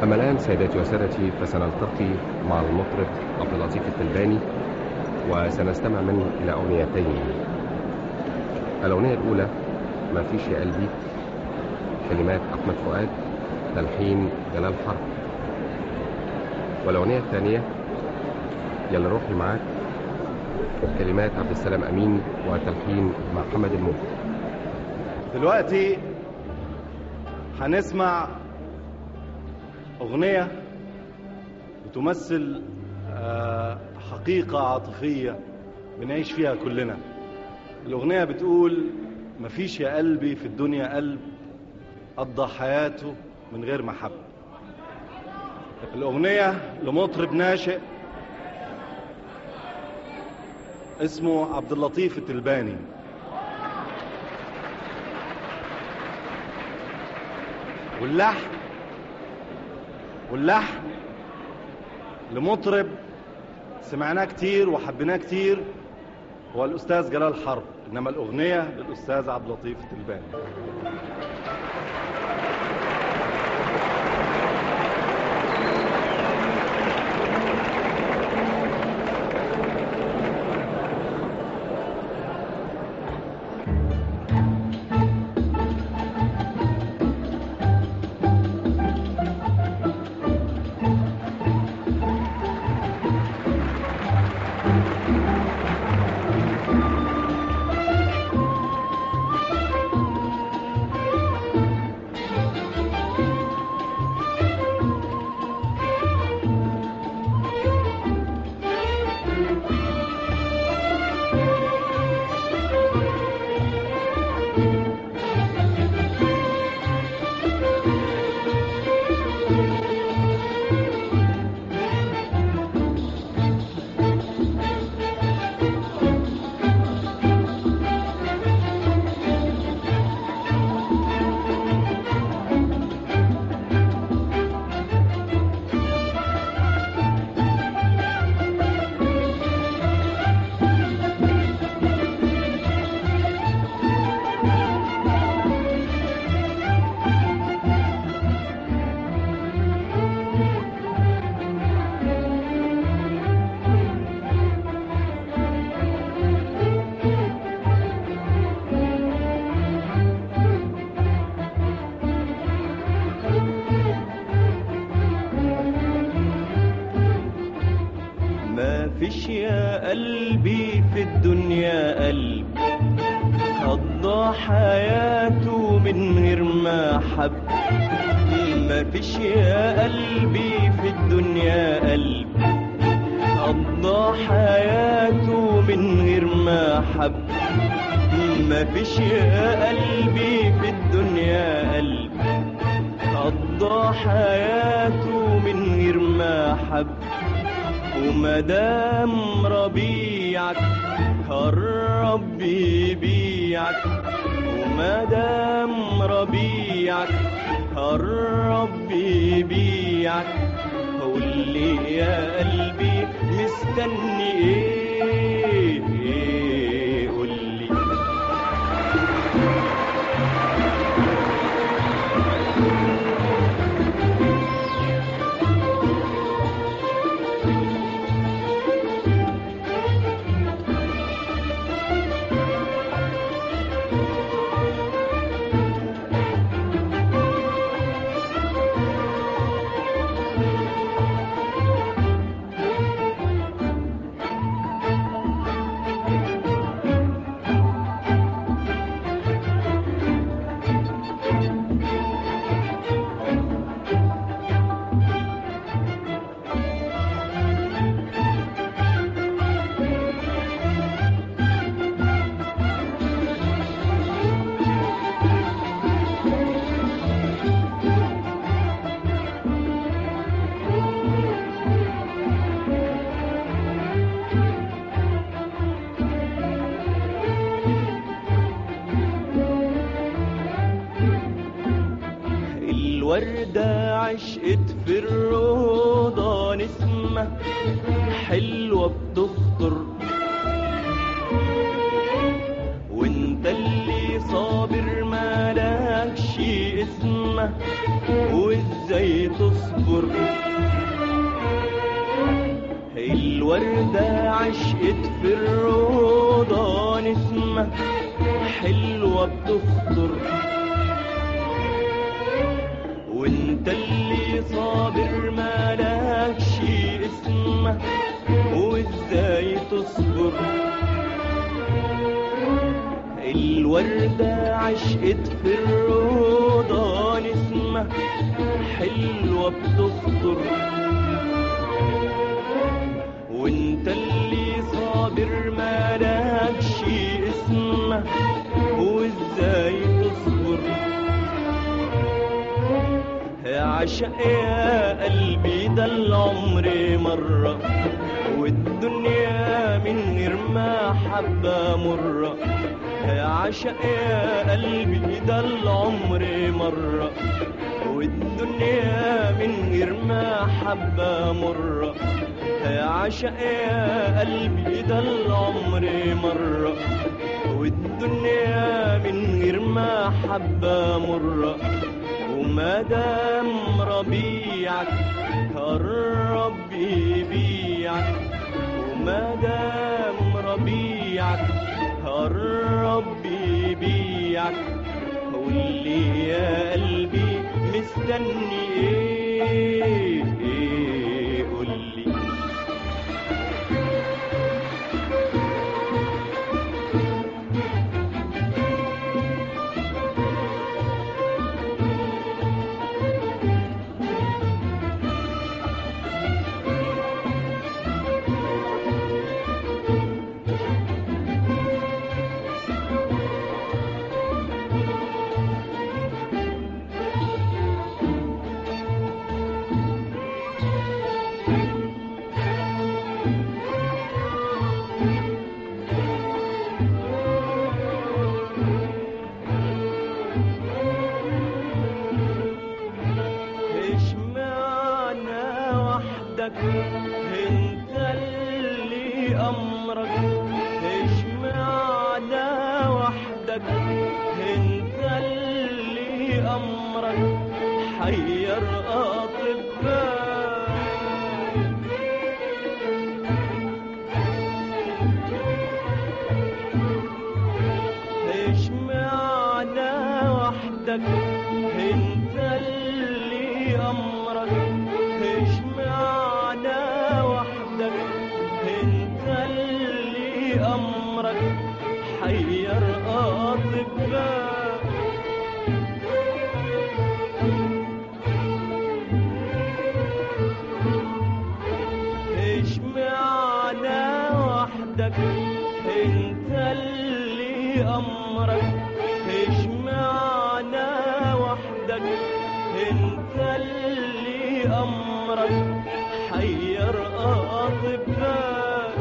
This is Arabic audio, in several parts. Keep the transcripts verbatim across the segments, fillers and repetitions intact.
أما الآن سيداتي وسادتي فسنلتقي مع المطرب عبد اللطيف التلباني، وسنستمع منه إلى أغنيتين. الأغنية الأولى ما فيش يا قلبي، كلمات أحمد فؤاد، تلحين جلال حرب. والأغنية الثانية يلا روحي معاك، كلمات عبد السلام أمين وتلحين محمد الموت. دلوقتي هنسمع أغنية بتمثل حقيقة عاطفية بنعيش فيها كلنا. الأغنية بتقول مفيش يا قلبي في الدنيا قلب قضى حياته من غير محبة. الأغنية لمطرب ناشئ اسمه عبد اللطيف التلباني، واللحن واللحن لمطرب سمعناه كتير وحبيناه كتير هو الأستاذ جلال حرب، إنما الأغنية للأستاذ عبد اللطيف التلباني. مفيش يا قلبي في الدنيا قلب قضى حياته من غير ما حب. مفيش يا قلبي في الدنيا قلب قضى حياته من غير ما حب. مفيش يا قلبي في الدنيا قلب قضى حياته من غير ما حب. ومدام ربيعك قرب يبيعك، ومدام ربيعك قرب يبيعك، قولي يا قلبي مستني ايه, إيه قولي. الوردة عشقت في الروضة نسمة حلوة بتخطر، وانت اللي صابر مالكش اسمه، وازاي وازاي تصبر. الوردة عشقت في الروضة نسمة حلوة بتخطر، وانت اللي صابر مالكش اسمه وازاي تصبر. الوردة عشقت في الروضة نسمة حلوة بتخطر، وانت اللي صابر مالكش اسمه وازاي تصبر. يا عشق يا قلبي ده العمر مرة، والدنيا من غير ما حبة مرة. يا عشق يا قلبي ده العمر مرة، والدنيا من غير ما حبة مرة. يا عشق يا قلبي ده العمر مرة، والدنيا من غير ما حبة مرة. وما دام ربيعك الرب يبيعك، وما دام ربيعك الرب يبيعك. قولي يا قلبي مستني ايه, إيه قولي. انت اللي امرك، اشمعنى وحدك انت اللي امرك حير اطباء. اشمعنى وحدك انت اللي امرك، اشمعنى وحدك انت اللي امرك حير اطباء. اشمعنى وحدك انت اللي امرك، اشمعنى وحدك انت اللي امرك حير اطباء.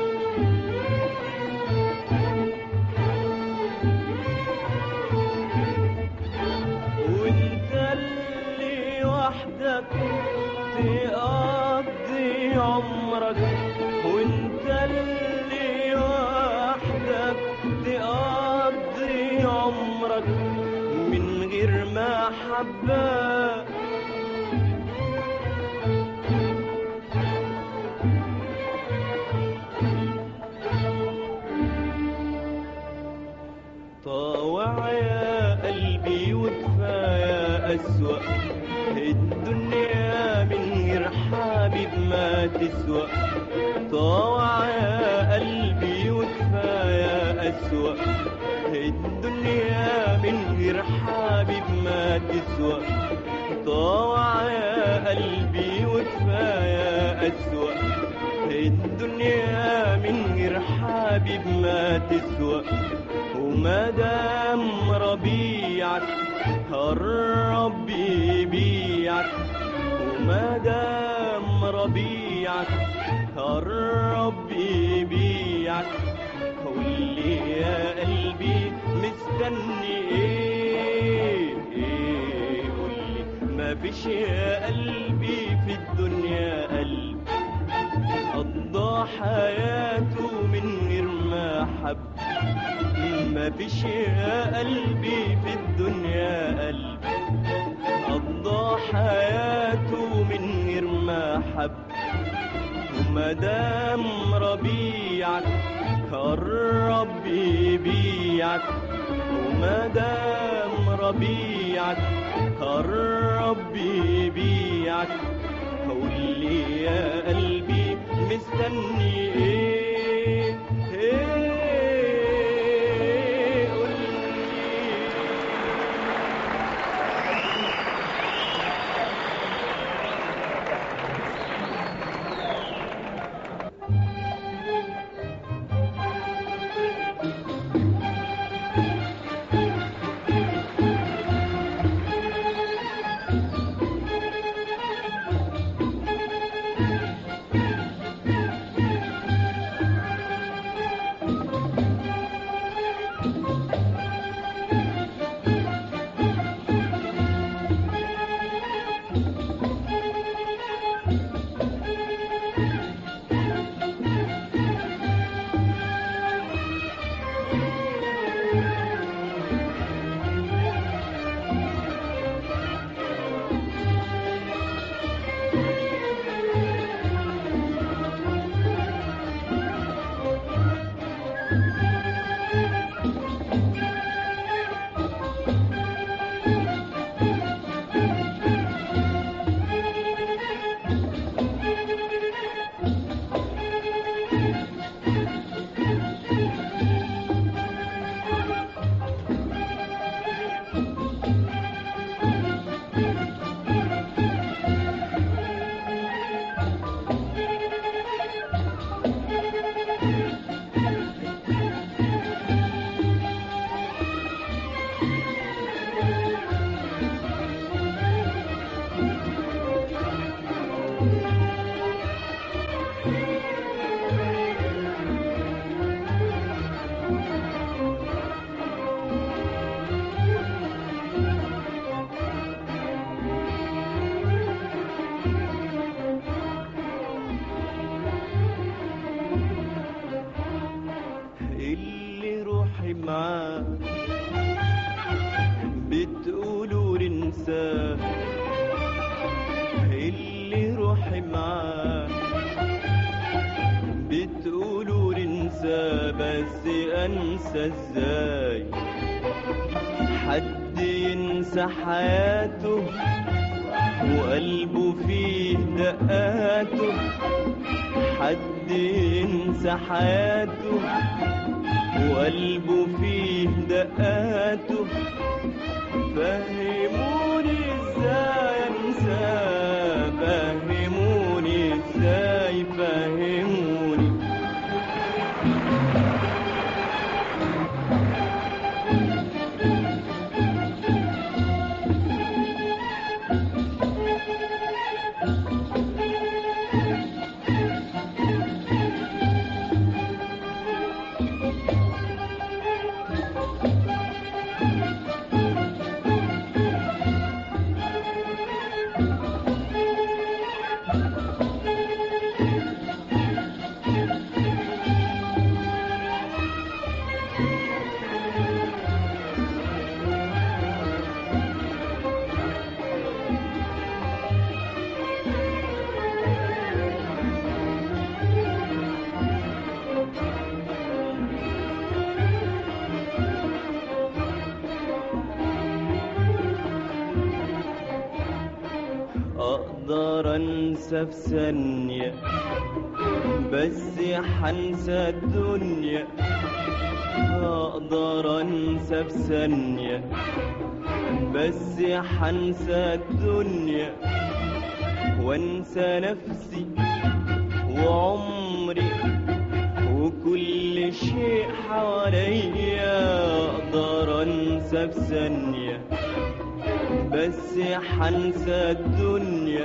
وانت اللي وحدك تقضي عمرك، وانت اللي وحدك تقضي عمرك من غير محبة. طاوع يا قلبي وكفاية أسوأ، الدنيا من غير حبيب ما تسوى. طاوع يا قلبي وكفاية أسوأ، الدنيا من غير حبيب ما تسوى. طاوع يا قلبي وكفاية أسوأ، الدنيا من غير حبيب ما تسوى. وما دام ربيعك الرب يبيعك، وما دام ربيعك الرب يبيعك. قولي يا قلبي مستني ايه, إيه قولي. ما فيش يا قلبي في الدنيا قلب قضى حياته من غير ما حب. ما فيش يا قلبي في الدنيا قلب قضى قضى حياته من غير ما حب. ومدام ربيعك قرب يبيعك، ومدام ربيعك قرب يبيعك، قولي يا قلبي مستني ايه؟ ايه قولي. اللي روحي معاه بتقولوا ننساه، اللي روحي معاه بتقولوا ننساه، بس انسى ازاي حد ينسى حياته وقلبه فيه دقاته، حد ينسى حياته وقلبه فيه دقاته، فهموني ازاي انساه، فهموني ازاي، فهموني. اقدر انسى في ثانية بس حنسى الدنيا، اقدر انسى في ثانية بس حنسى الدنيا، وانسى نفسي وعمري وكل شيء حواليا، اقدر انسى في ثانية بس حنسى الدنيا،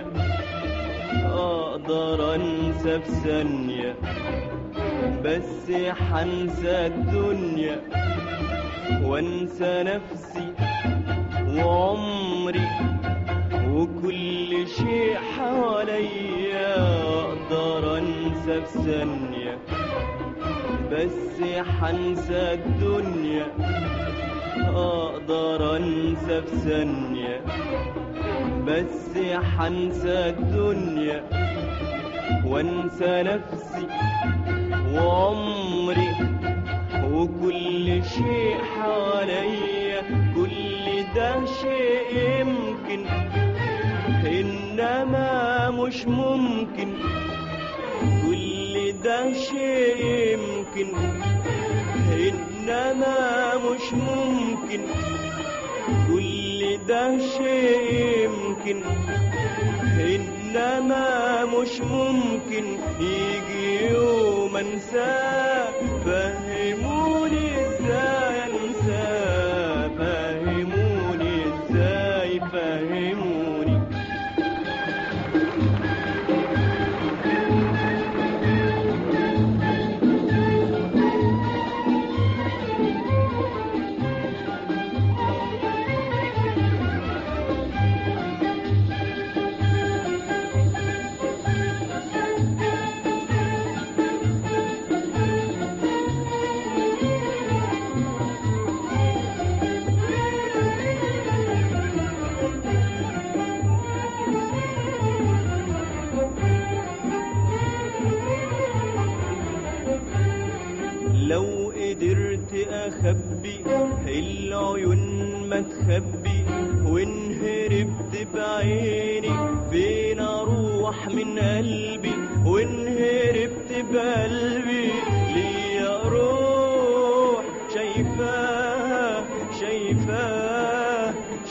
اقدر انسى في ثانية بس حنسى الدنيا، وانسى نفسي وعمري وكل شيء حواليا، اقدر انسى في ثانية بس حنسى الدنيا، اقدر انسى في ثانية بس حنسى الدنيا وانسى نفسي وعمري وكل شيء حواليا. كل ده شيء يمكن إنما مش ممكن، كل ده شيء يمكن إنما مش ممكن، كل ده شيء يمكن إنما مش ممكن. يجي يوم أنساه، فهموني إزاي أنساه، فهموني إزاي، فهموني. لو قدرت أخبي العيون ما تخبي، وإن هربت بعيني فين أروح من قلبي، وإن هربت بقلبي ليا روح شايفاه شايفاه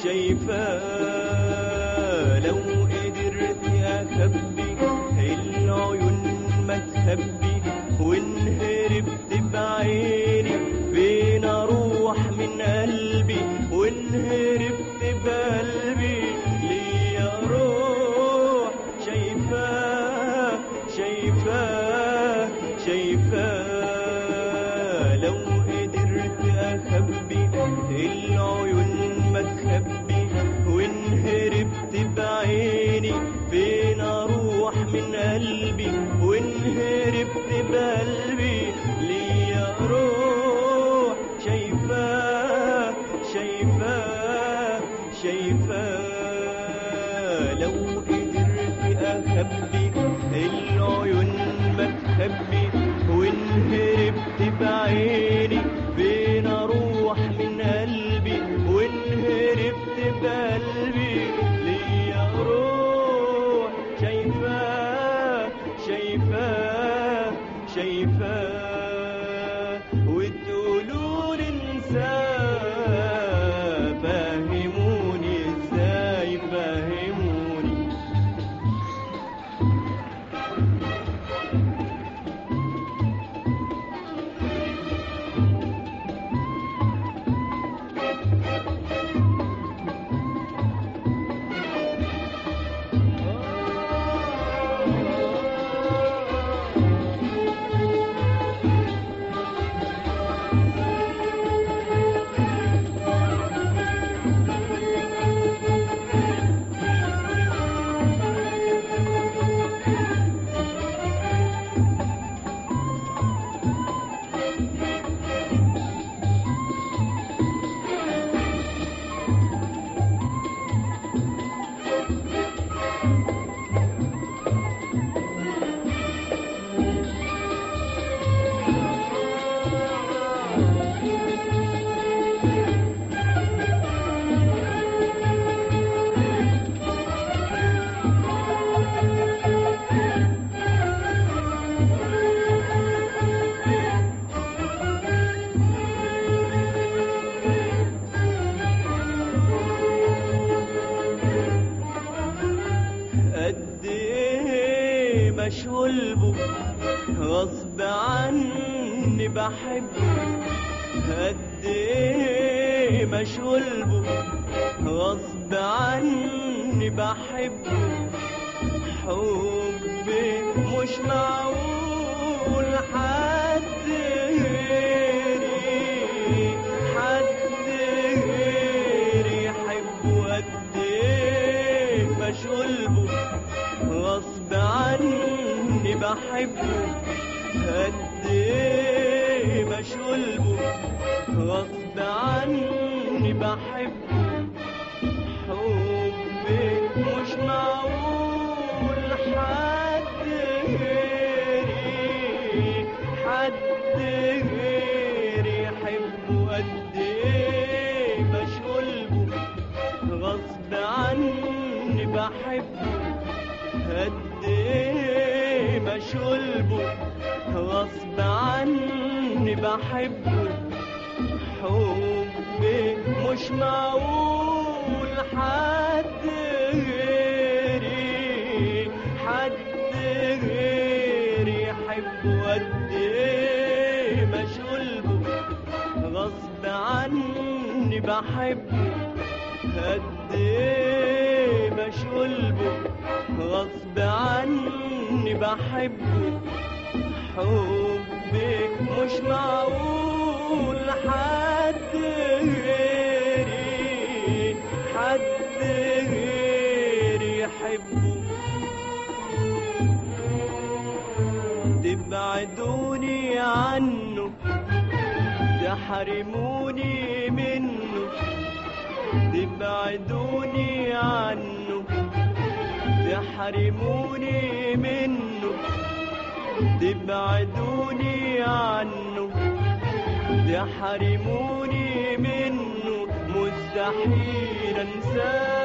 شايفاه. لو قدرت أخبي العيون ما تخبي، وإن هربت بعيني فين أروح من قلبي، وإن هربت بقلبي ليا روح شايفاه شايفاه شايفاه. لو قدرت أخبي العيون ما تخبي، وإن هربت بعيني فين أروح من قلبي، وإن هربت بقلبي ليا روح شايفاه شايفاه شايفاه. لو قدرت أخبي العيون ما تخبي، وإن هربت بعيني فين أروح من قلبي، وإن هربت بقلبي ليا روح شايفاه شايفاه شايفاه. وتقولولي انساه، فهموني ازاي، فهموني. مشغول بو غصب عني بحبه، قد ايه مشغول بو غصب عني بحبه. حبي مش معقول حد غيري، حد غيري يحبه. قد ايه مشغول بو غصب عني بحبه، قد ايه مشغول بو غصب عني بحبه. حبي معقول حد غيري حد غيري يحبه قد ايه مشغول به غصب عني بحبه قد ايه مشغول به غصب عني بحبه حبي مش معقول حد غيري حد غيري يحبه قد ايه مشغول به غصب عني بحبه قد ايه مشغول به غصب عني بحبه حبي مش معقول حد غيري حد غيري يحبه تبعدوني عنه تحرموني منه تبعدوني عنه تحرموني منه تبعدوني عنه تحرموني منه مستحيل انساه